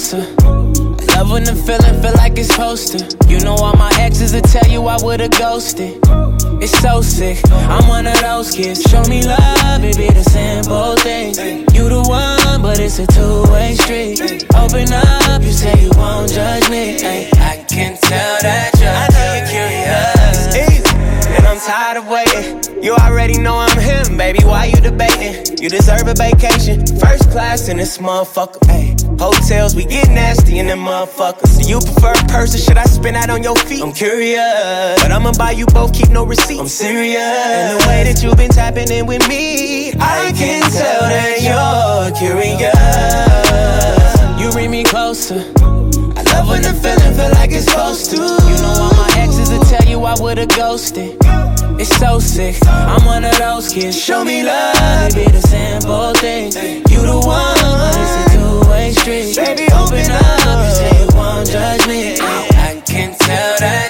closer. I love when the feeling feel like it's supposed to. You know all my exes will tell you I would've ghosted. It's so sick, I'm one of those kids. Show me love, it be the simple things. You the one, but it's a two-way street. Open up, you say you won't judge me. I can tell that you're curious, and I'm tired of waiting. You already know I'm him, baby, why you debating? You deserve a vacation, first class in this motherfucker, ayy. Hotels, we get nasty in them motherfuckers. Do you prefer a purse or should I spin out on your feet? I'm curious, but I'ma buy you both, keep no receipt. I'm serious, and the way that you've been tapping in with me, I can tell that you're curious. You bring me closer. I love when the feeling feel like it's supposed to. You know all my exes will tell you I would've ghosted. It's so sick, I'm one of those kids. Show me love, it be the simple things. You the one, but it's a two-way street. Baby, open up, you say you won't judge me. I can tell that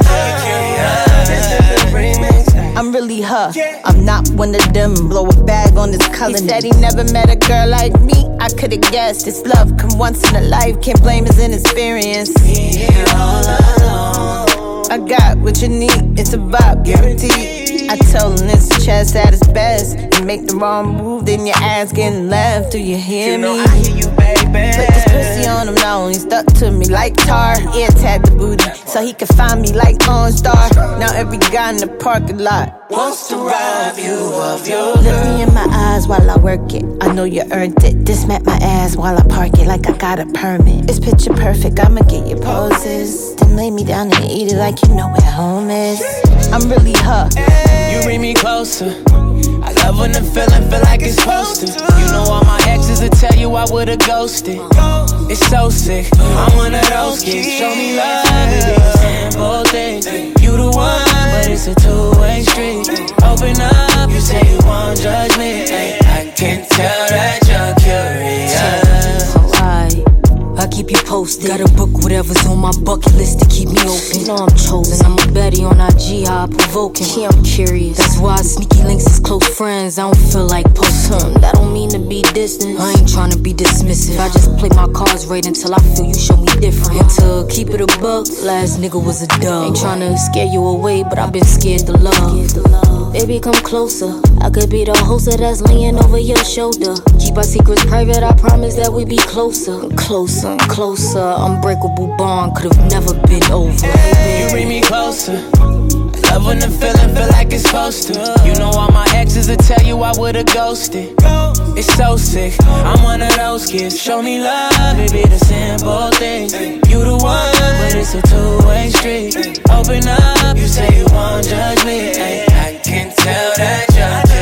you're curious. I'm really her, I'm not one of them. Blow a bag on this color. He said he never met a girl like me. I could've guessed this love come once in a life. Can't blame his inexperience. Here all alone. I got what you need, it's a vibe guaranteed. I tell him it's a chance at its best. You make the wrong move, then your ass getting left. Do you hear me? I hear you, baby. Put this pussy on him now, he stuck to me like tar. Ear tagged the booty, so he could find me like OnStar. Now every guy in the parking lot wants to rob you of your Look girl. me in my eyes while I work it. I know you earned it. Dismat my ass while I park it like I got a permit. It's picture perfect, I'ma get your poses. Then lay me down and eat it like you know where home is. I'm really her. You bring me closer. I love when the feeling feel like it's supposed to. You know all my exes will tell you I would've ghosted. It's so sick, I'm one of those kids. Show me love, it be the simple things. You the one, but it's a two-way street. Open up, you say you won't judge me. I can tell that you're curious. Alright, I keep you posted. Gotta book whatever's on my bucket list to keep me open. You know I'm chosen. I'm a Betty on IG, how I provoking. Yeah, I'm curious. That's why sneaky links is close friends. I don't feel like posting. That don't mean to be distant. I ain't trying to be dismissive. I just play my cards right until I feel you show me different. And to keep it a buck, last nigga was a dub. Ain't trying to scare you away, but I've been scared to love. Baby, come closer. I could be the host that's laying over your shoulder. Keep our secrets private, I promise that we be closer. Closer, closer. Unbreakable bond could've never been over. You bring me closer. I love when the feeling feel like it's supposed to. You know all my exes will tell you I would've ghosted. It's so sick, I'm one of those kids. Show me love, it be the simple things. You the one, but it's a two-way street. Open up, you say you won't judge me. I can tell that you're